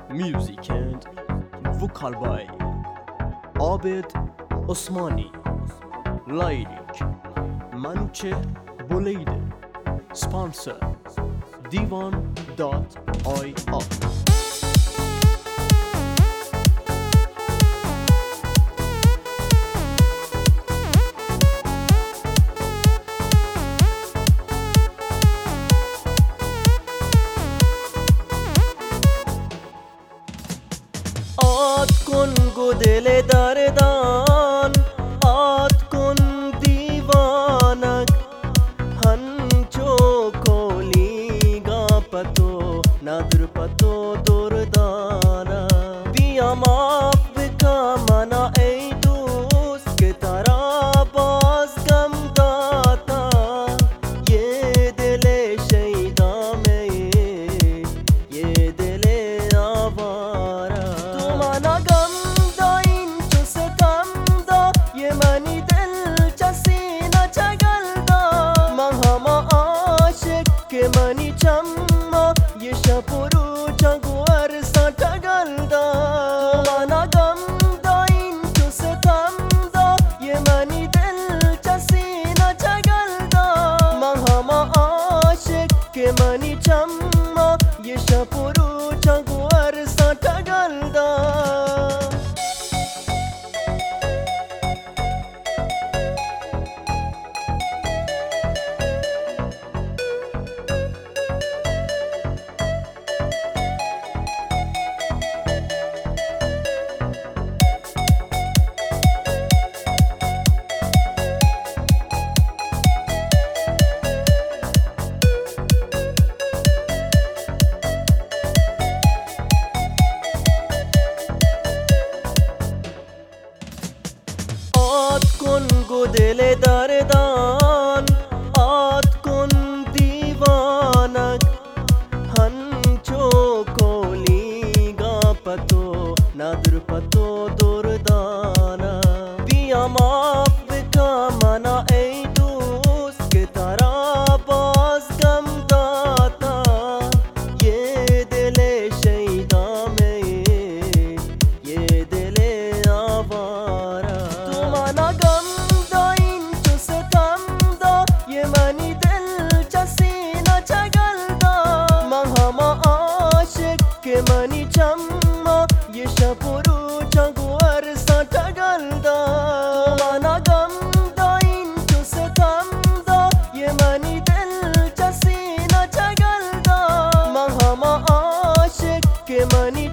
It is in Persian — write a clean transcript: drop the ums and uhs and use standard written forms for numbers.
Music and vocal by Abid Osmani. Lyric Manche Boleide. Sponsor Divan.ir. آت کن گو دل دردان آت کن دیوانک هنچو کولیگا پتو ندر پتو دردانا بیا معاف بکا منا ای دوست که ترا باز گم داتا یہ دل شیدا میں یہ دل آوارا مانا غم دا این چو ستم دا یہ منی دل چسی نہ چگل دا من ہما عاشق کہ منی چما یہ شپرو چگو ارسا ٹگل دا مانا غم دا این چو ستم دا یہ منی دل چسی نہ چگل دا من ہما عاشق کہ منی چما یہ شپرو چگو ارسا ٹگل دا آت کن گو دل دردان آت کن دیوانک هنچو کولیگا پتو ندر پتو دردانا بیا معاف بکا منا ای دوست که ترا باز گم داتا یہ دل شیدا میں یہ دل آوارا مانا غم دا این چو ستم دا یہ منی دل چسی نہ چگل دا من ہما عاشق کہ منی چما یہ شپرو چگو ارسا ٹگل دا مانا غم دا این چو ستم دا یہ منی دل چسی نہ چگل دا من ہما عاشق کہ منی